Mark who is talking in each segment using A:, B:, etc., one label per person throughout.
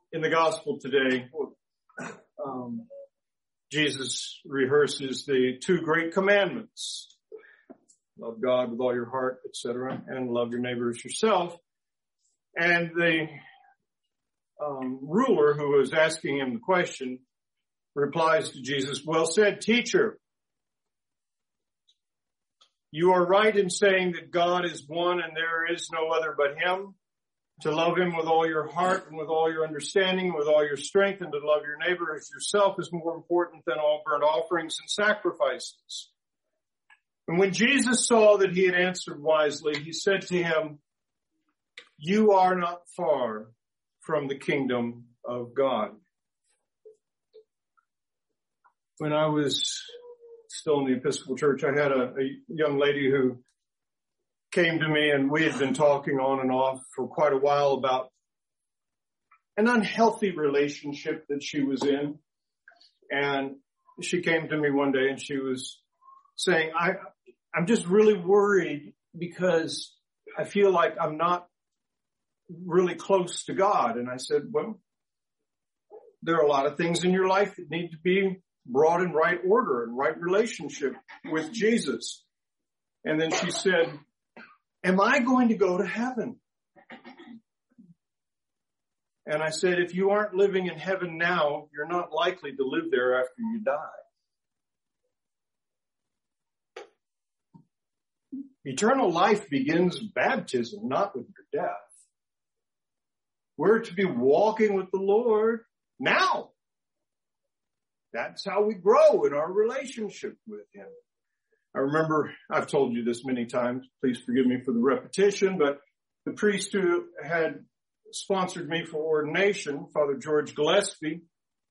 A: In the gospel today, Jesus rehearses the two great commandments. Love God with all your heart, etc., and love your neighbor as yourself. And the ruler who was asking him the question replies to Jesus, "Well said, teacher. You are right in saying that God is one and there is no other but him. To love him with all your heart and with all your understanding, with all your strength, and to love your neighbor as yourself is more important than all burnt offerings and sacrifices." And when Jesus saw that he had answered wisely, he said to him, "You are not far from the kingdom of God." When I was still in the Episcopal Church, I had a young lady who came to me, and we had been talking on and off for quite a while about an unhealthy relationship that she was in. And she came to me one day and she was saying, I'm just really worried because I feel like I'm not really close to God. And I said, well, there are a lot of things in your life that need to be brought in right order and right relationship with Jesus. And then she said, am I going to go to heaven? And I said, if you aren't living in heaven now, you're not likely to live there after you die. Eternal life begins with baptism, not with your death. We're to be walking with the Lord now. That's how we grow in our relationship with him. I remember, I've told you this many times, please forgive me for the repetition, but the priest who had sponsored me for ordination, Father George Gillespie,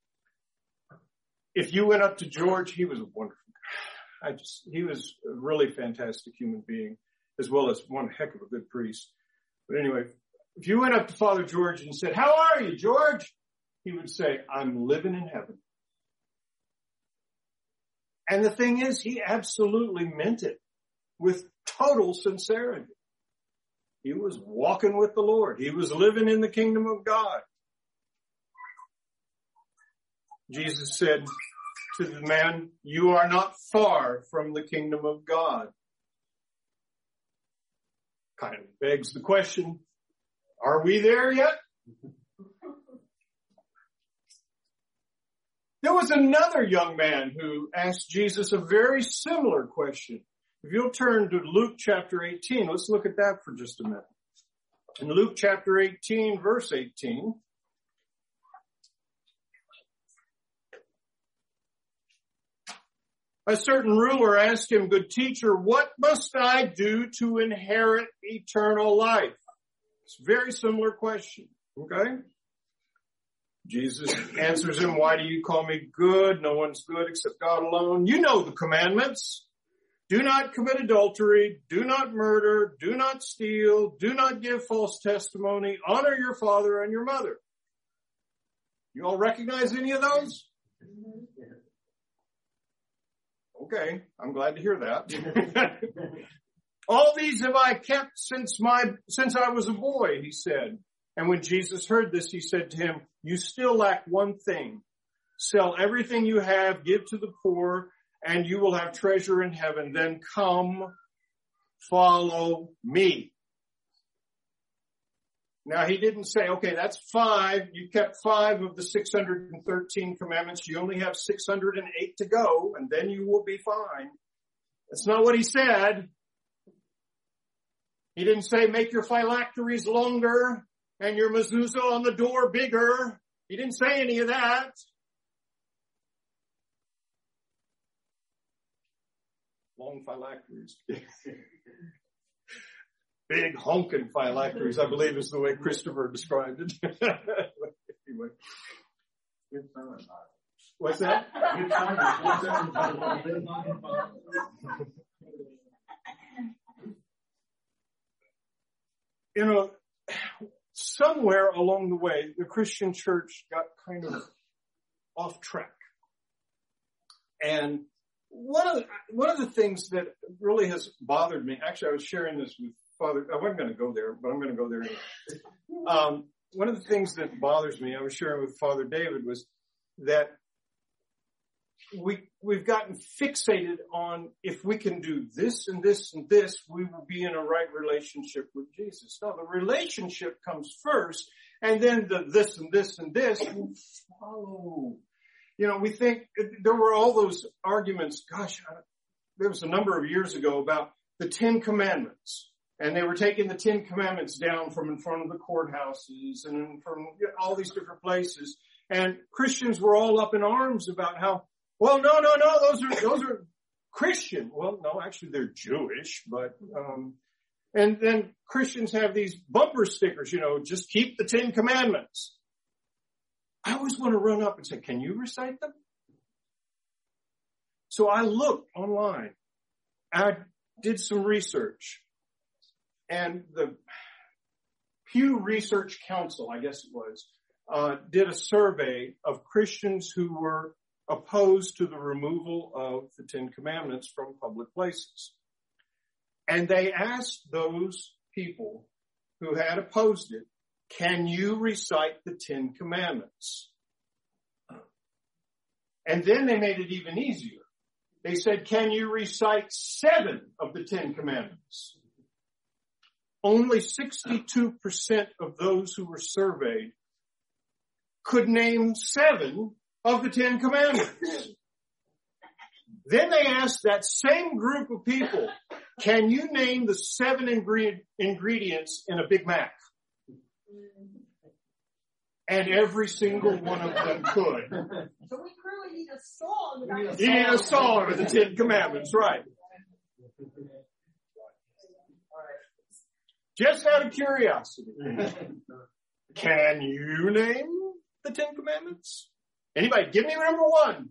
A: if you went up to George, he was a wonderful guy. He was a really fantastic human being, as well as one heck of a good priest. But anyway, if you went up to Father George and said, how are you, George? He would say, I'm living in heaven. And the thing is, he absolutely meant it with total sincerity. He was walking with the Lord. He was living in the kingdom of God. Jesus said to the man, you are not far from the kingdom of God. Kind of begs the question, are we there yet? There was another young man who asked Jesus a very similar question. If you'll turn to Luke chapter 18, let's look at that for just a minute. In Luke chapter 18, verse 18, a certain ruler asked him, good teacher, what must I do to inherit eternal life? It's a very similar question, okay? Jesus answers him, why do you call me good? No one's good except God alone. You know the commandments. Do not commit adultery. Do not murder. Do not steal. Do not give false testimony. Honor your father and your mother. You all recognize any of those? Okay, I'm glad to hear that. All these have I kept since I was a boy, he said. And when Jesus heard this, he said to him, you still lack one thing. Sell everything you have, give to the poor, and you will have treasure in heaven. Then come, follow me. Now, he didn't say, okay, that's 5. You kept 5 of the 613 commandments. You only have 608 to go, and then you will be fine. That's not what he said. He didn't say, make your phylacteries longer and your mezuzah on the door bigger. He didn't say any of that. Long phylacteries. Big honking phylacteries, I believe is the way Christopher described it. Anyway. What's that? You know, somewhere along the way, the Christian church got kind of off track. And one of the things that really has bothered me, actually I was sharing this with Father, I wasn't going to go there, but I'm going to go there anyway. one of the things that bothers me, I was sharing with Father David, was that we've gotten fixated on if we can do this and this and this, we will be in a right relationship with Jesus. No, the relationship comes first, and then the this and this and this will follow. We think there were all those arguments. Gosh, there was a number of years ago about the 10 Commandments. And they were taking the 10 Commandments down from in front of the courthouses and from all these different places. And Christians were all up in arms about how, well, no, those are Christian. Well, no, actually they're Jewish, but, and then Christians have these bumper stickers, just keep the 10 Commandments. I always want to run up and say, can you recite them? So I looked online. I did some research. And the Pew Research Council, I guess it was, did a survey of Christians who were opposed to the removal of the 10 Commandments from public places. And they asked those people who had opposed it, can you recite the 10 Commandments? And then they made it even easier. They said, can you recite 7 of the 10 Commandments? Only 62% of those who were surveyed could name 7 of the 10 Commandments. Then they asked that same group of people, can you name the 7 ingredients in a Big Mac? And every single one of them could.
B: So we clearly need a song.
A: You need a song of the 10 Commandments, right? Just out of curiosity, can you name the 10 Commandments? Anybody? Give me number 1.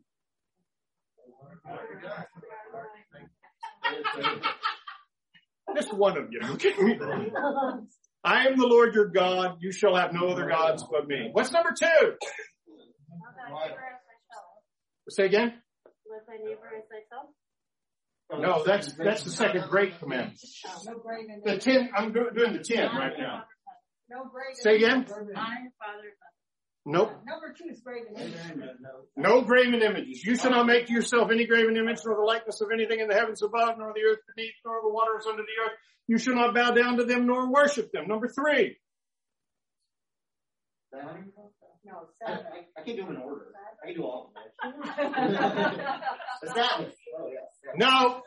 A: Just one of you, okay? I am the Lord your God. You shall have no other gods but me. What's number 2? Say again?
C: Love thy neighbor as thyself.
A: No, that's the second great commandment. The 10, I'm doing the 10 right now. Say again? Nope.
B: Number 2 is graven images.
A: No graven images. You shall not make to yourself any graven image, nor the likeness of anything in the heavens above, nor the earth beneath, nor the waters under the earth. You shall not bow down to them, nor worship them. Number 3.
B: No, 7.
D: I can't do them in order. I can do all of them. Is that? Oh, yes.
A: No.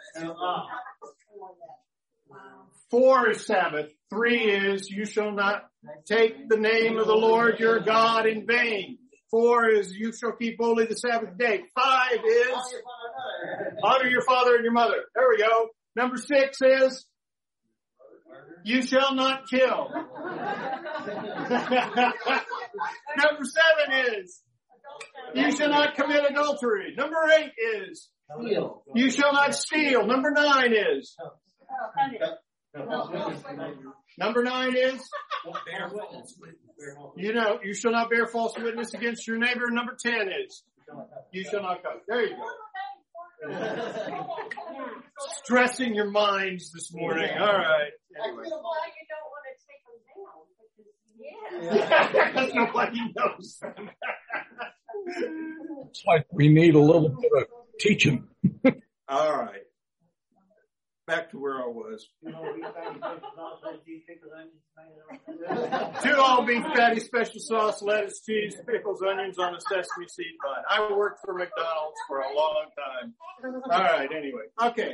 A: 4 is Sabbath. 3 is you shall not take the name of the Lord your God in vain. 4 is you shall keep holy the Sabbath day. 5 is honor your father and your mother. There we go. Number 6 is you shall not kill. Number 7 is you shall not commit adultery. Number 8 is you shall not steal. Number 9 is number 9 is you shall not bear false witness against your neighbor. Number 10 is you shall not covet. There you go. Stressing your minds this morning. All right. Anyway. Because nobody knows.
E: It's like we need a little bit of teaching.
A: All right. Back to where I was. 2 all beef patty, special sauce, lettuce, cheese, pickles, onions on a sesame seed bun. I worked for McDonald's for a long time. All right, anyway. Okay.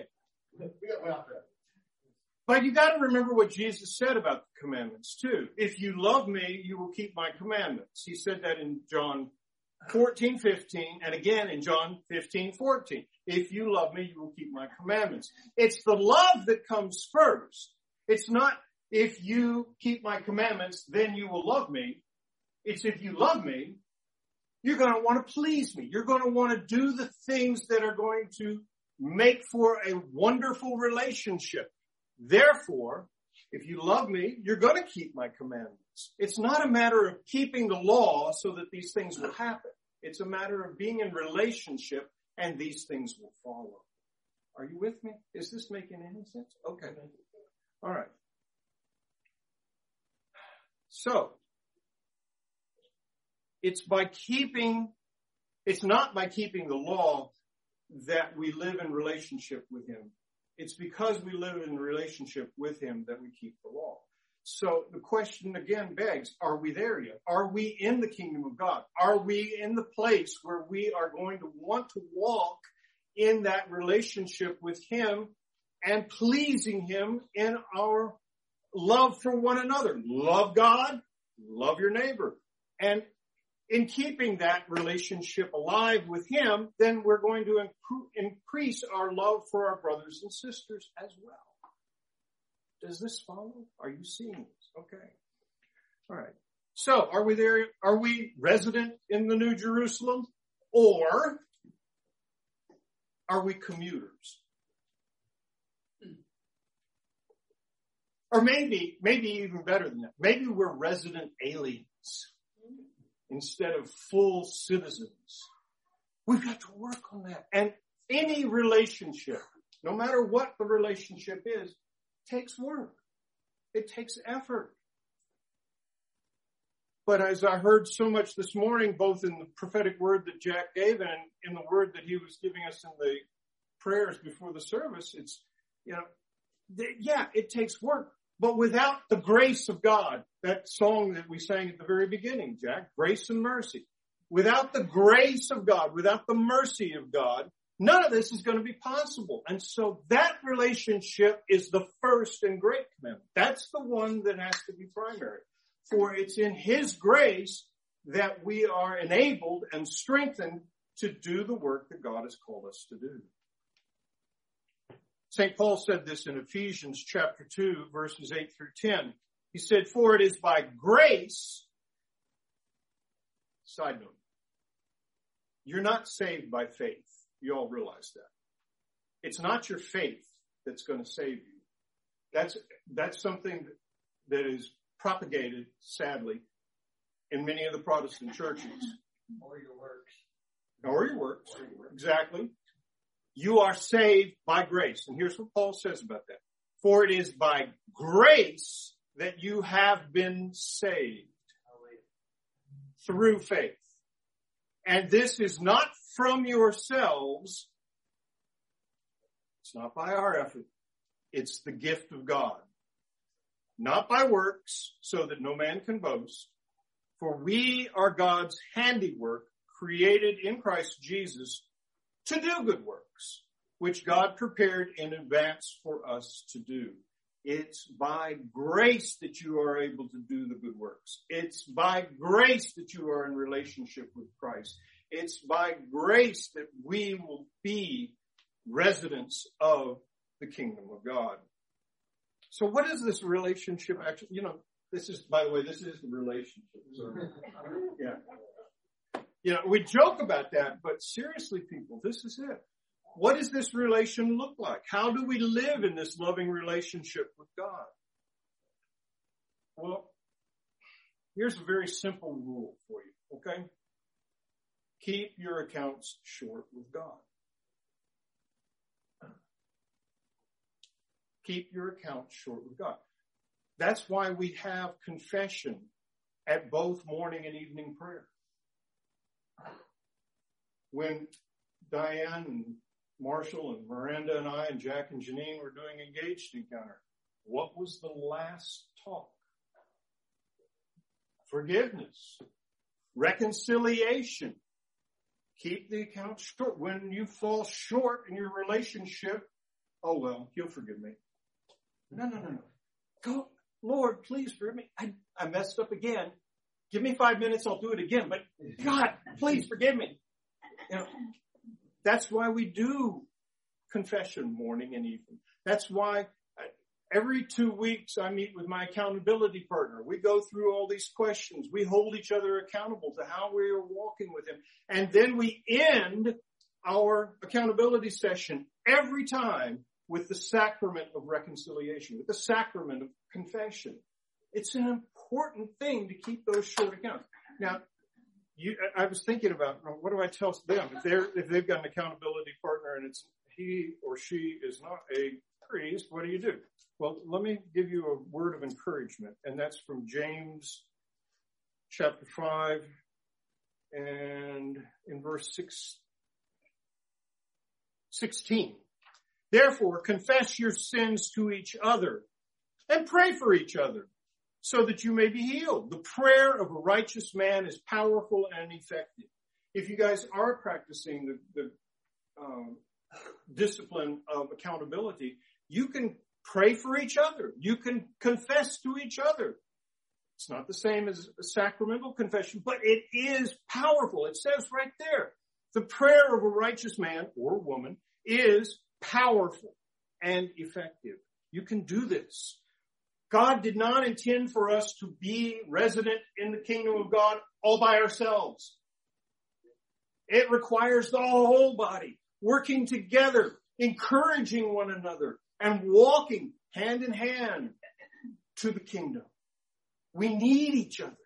A: But you got to remember what Jesus said about the commandments too. If you love me, you will keep my commandments. He said that in John 14:15 and again in John 15:14. If you love me, you will keep my commandments. It's the love that comes first. It's not if you keep my commandments, then you will love me. It's if you love me, you're going to want to please me. You're going to want to do the things that are going to make for a wonderful relationship. Therefore, if you love me, you're going to keep my commandments. It's not a matter of keeping the law so that these things will happen. It's a matter of being in relationship and these things will follow. Are you with me? Is this making any sense? Okay. All right. So, it's not by keeping the law that we live in relationship with him. It's because we live in relationship with him that we keep the law. So the question again begs, are we there yet? Are we in the kingdom of God? Are we in the place where we are going to want to walk in that relationship with him and pleasing him in our love for one another? Love God, love your neighbor. And in keeping that relationship alive with him, then we're going to increase our love for our brothers and sisters as well. Does this follow? Are you seeing this? Okay. All right. So are we there? Are we resident in the New Jerusalem, or are we commuters? Or maybe even better than that. Maybe we're resident aliens instead of full citizens. We've got to work on that. And any relationship, no matter what the relationship is, takes work. It takes effort. But as I heard so much this morning, both in the prophetic word that Jack gave and in the word that he was giving us in the prayers before the service, it's, it takes work. But without the grace of God, that song that we sang at the very beginning, Jack, grace and mercy. Without the grace of God, without the mercy of God, none of this is going to be possible. And so that relationship is the first and great commandment. That's the one that has to be primary. For it's in his grace that we are enabled and strengthened to do the work that God has called us to do. St. Paul said this in Ephesians chapter 2, verses 8 through 10. He said, for it is by grace, side note, you're not saved by faith. You all realize that. It's not your faith that's going to save you. That's something that is propagated, sadly, in many of the Protestant churches.
D: Or your works.
A: Or your works. Exactly. You are saved by grace. And here's what Paul says about that. For it is by grace that you have been saved through faith. And this is not from yourselves. It's not by our effort. It's the gift of God. Not by works, so that no man can boast. For we are God's handiwork, created in Christ Jesus to do good works, which God prepared in advance for us to do. It's by grace that you are able to do the good works. It's by grace that you are in relationship with Christ. It's by grace that we will be residents of the kingdom of God. So what is this relationship actually? This is, by the way, this is the relationship. So, yeah. We joke about that, but seriously, people, this is it. What does this relation look like? How do we live in this loving relationship with God? Well, here's a very simple rule for you, okay? Keep your accounts short with God. Keep your accounts short with God. That's why we have confession at both morning and evening prayer. When Diane and Marshall and Miranda and I and Jack and Janine were doing Engaged Encounter, what was the last talk? Forgiveness. Reconciliation. Keep the account short. When you fall short in your relationship, oh well, he'll forgive me. No. Go, Lord, please forgive me. I messed up again. Give me 5 minutes, I'll do it again. But God, please forgive me. That's why we do confession morning and evening. That's why every 2 weeks I meet with my accountability partner. We go through all these questions. We hold each other accountable to how we are walking with him. And then we end our accountability session every time with the sacrament of reconciliation, with the sacrament of confession. It's an important thing to keep those short accounts. Now, I was thinking about, what do I tell them? If they've got an accountability partner and it's he or she is not a priest, what do you do? Well, let me give you a word of encouragement, and that's from James chapter 5, and in verse 16. Therefore, confess your sins to each other and pray for each other so that you may be healed. The prayer of a righteous man is powerful and effective. If you guys are practicing the discipline of accountability, you can pray for each other. You can confess to each other. It's not the same as a sacramental confession, but it is powerful. It says right there, the prayer of a righteous man or woman is powerful and effective. You can do this. God did not intend for us to be resident in the kingdom of God all by ourselves. It requires the whole body working together, encouraging one another, and walking hand in hand to the kingdom. We need each other.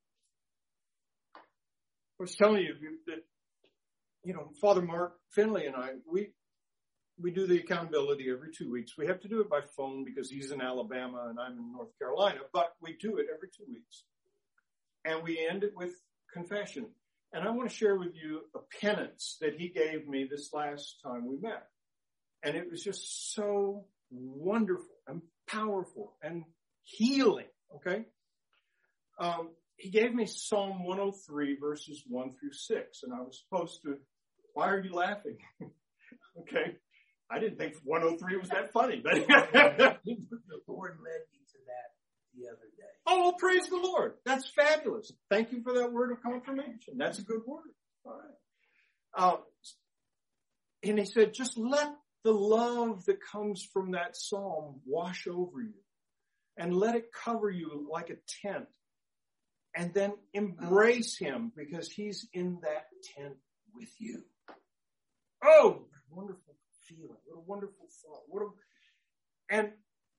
A: I was telling you that, Father Mark Finley and I, we do the accountability every 2 weeks. We have to do it by phone because he's in Alabama and I'm in North Carolina, but we do it every 2 weeks. And we end it with confession. And I want to share with you a penance that he gave me this last time we met. And it was just so wonderful and powerful and healing, okay? He gave me Psalm 103, verses 1 through 6. And I was supposed to, why are you laughing? Okay. I didn't think 103 was that funny, but
F: the Lord led me to that the other day.
A: Oh, well, praise the Lord. That's fabulous. Thank you for that word of confirmation. That's a good word. All right. And he said, just let the love that comes from that psalm wash over you and let it cover you like a tent. And then embrace him because he's in that tent with you. Oh, what a wonderful feeling. What a wonderful thought. And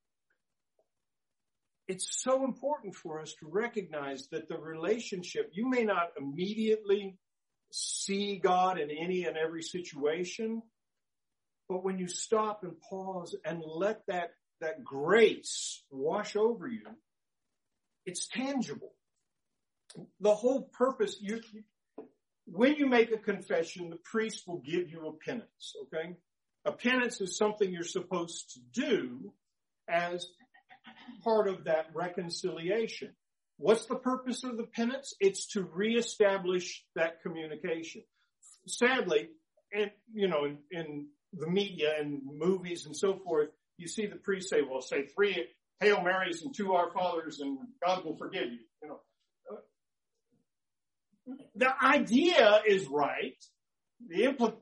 A: it's so important for us to recognize that the relationship, you may not immediately see God in any and every situation, but when you stop and pause and let that grace wash over you, it's tangible. The whole purpose, when you make a confession, the priest will give you a penance, okay? A penance is something you're supposed to do as part of that reconciliation. What's the purpose of the penance? It's to reestablish that communication. Sadly, in the media and movies and so forth, you see the priest say, well, say 3 Hail Marys and 2 Our Fathers and God will forgive you. The idea is right. The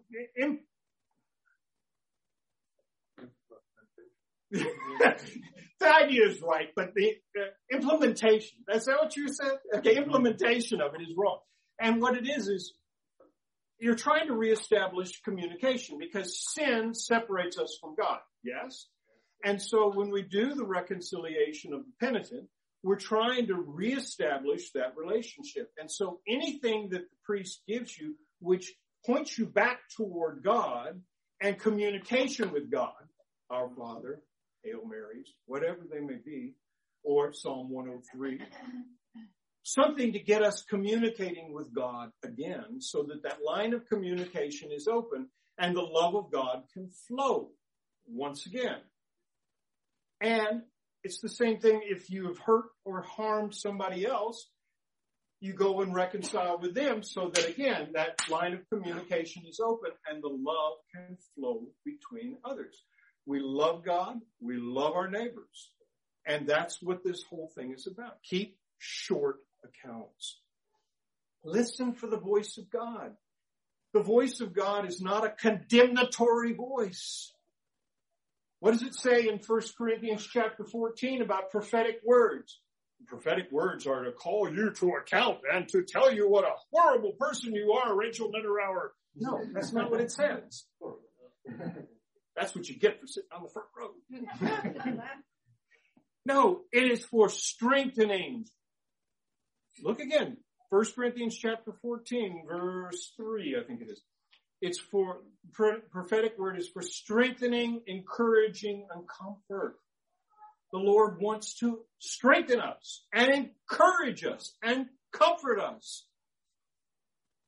A: idea is right, but the implementation, that's not what you said? Okay, implementation of it is wrong. And what it is you're trying to reestablish communication because sin separates us from God. Yes? And so when we do the reconciliation of the penitent, we're trying to reestablish that relationship. And so anything that the priest gives you, which points you back toward God and communication with God, Our Father, Hail Marys, whatever they may be, or Psalm 103, something to get us communicating with God again so that line of communication is open and the love of God can flow once again. And it's the same thing if you have hurt or harmed somebody else, you go and reconcile with them so that, again, that line of communication is open and the love can flow between others. We love God. We love our neighbors. And that's what this whole thing is about. Keep short accounts. Listen for the voice of God. The voice of God is not a condemnatory voice. What does it say in 1 Corinthians chapter 14 about prophetic words? Prophetic words are to call you to account and to tell you what a horrible person you are, Rachel Mitterauer. No, that's not what it says. That's what you get for sitting on the front row. No, it is for strengthening. Look again, 1 Corinthians chapter 14, verse 3, I think it is. It's for, prophetic word is for strengthening, encouraging, and comfort. The Lord wants to strengthen us and encourage us and comfort us.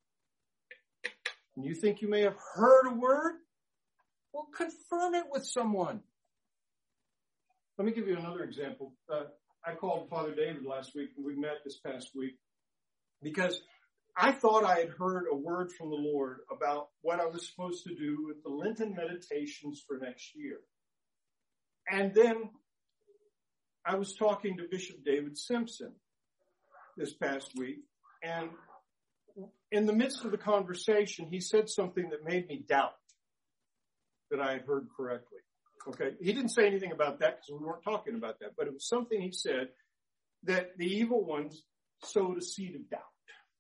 A: and you think you may have heard a word, well, confirm it with someone. Let me give you another example. I called Father David last week, and we met this past week, because I thought I had heard a word from the Lord about what I was supposed to do with the Lenten meditations for next year. And then I was talking to Bishop David Simpson this past week, and in the midst of the conversation, he said something that made me doubt that I had heard correctly. Okay, he didn't say anything about that because we weren't talking about that, but it was something he said that the evil ones sowed a seed of doubt.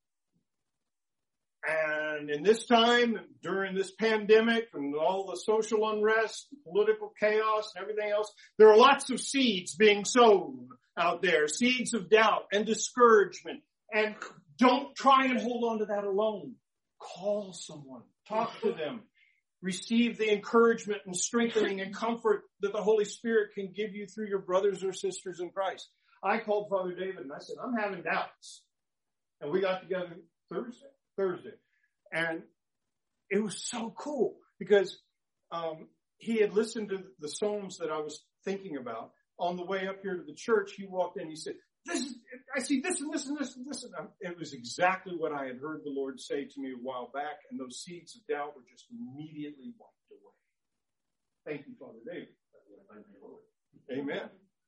A: And in this time, during this pandemic and all the social unrest, political chaos and everything else, there are lots of seeds being sown out there, seeds of doubt and discouragement. And don't try and hold on to that alone. Call someone, talk to them. Receive the encouragement and strengthening and comfort that the Holy Spirit can give you through your brothers or sisters in Christ. I called Father David and I said, I'm having doubts. And we got together Thursday. And it was so cool because he had listened to the Psalms that I was thinking about. On the way up here to the church, he walked in and he said, I see this and this and this and this. And it was exactly what I had heard the Lord say to me a while back, and those seeds of doubt were just immediately wiped away. Thank you, Father David. Amen.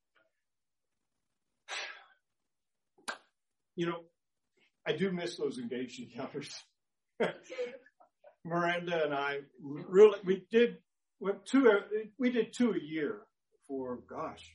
A: You know, I do miss those engaged encounters. Miranda and I we did two a year for, gosh,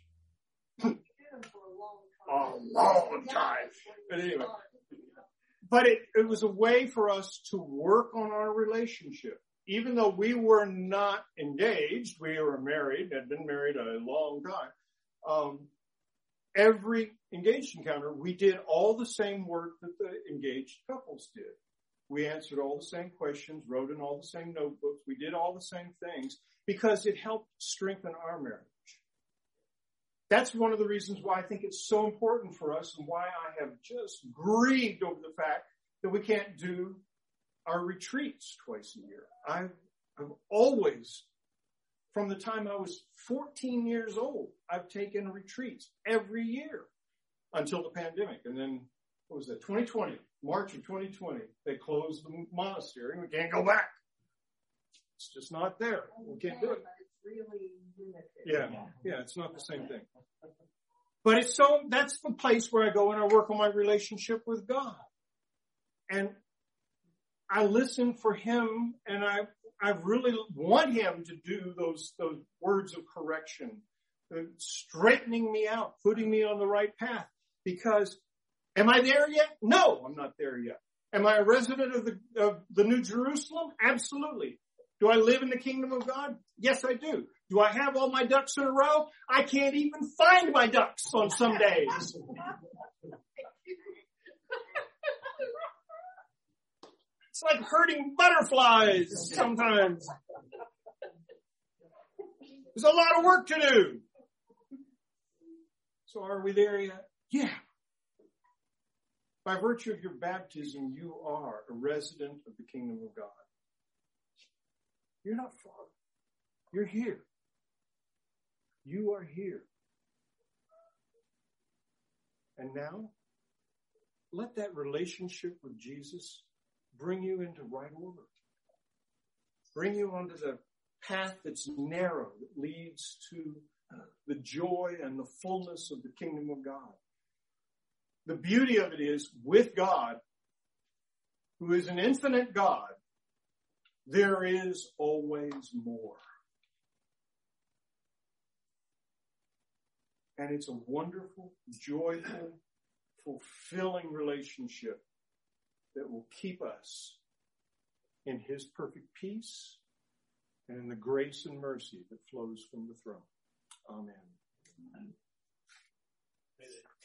A: a long time. But anyway, but it was a way for us to work on our relationship. Even though we were not engaged, we were married, had been married a long time. Every engaged encounter, we did all the same work that the engaged couples did. We answered all the same questions, wrote in all the same notebooks. We did all the same things because it helped strengthen our marriage. That's one of the reasons why I think it's so important for us and why I have just grieved over the fact that we can't do our retreats twice a year. I've always, from the time I was 14 years old, I've taken retreats every year until the pandemic. And then, what was that, 2020, March of 2020, they closed the monastery and we can't go back. It's just not there. We can't do it.
B: Really limited.
A: Yeah, it's not the same thing. But that's the place where I go and I work on my relationship with God. And I listen for him, and I really want him to do those words of correction, straightening me out, putting me on the right path. Because am I there yet? No, I'm not there yet. Am I a resident of the New Jerusalem? Absolutely. Do I live in the kingdom of God? Yes, I do. Do I have all my ducks in a row? I can't even find my ducks on some days. It's like herding butterflies sometimes. There's a lot of work to do. So are we there yet? Yeah. By virtue of your baptism, you are a resident of the kingdom of God. You're not far. You're here. You are here. And now, let that relationship with Jesus bring you into right order. Bring you onto the path that's narrow, that leads to the joy and the fullness of the kingdom of God. The beauty of it is, with God, who is an infinite God, there is always more. And it's a wonderful, joyful, fulfilling relationship that will keep us in his perfect peace and in the grace and mercy that flows from the throne. Amen.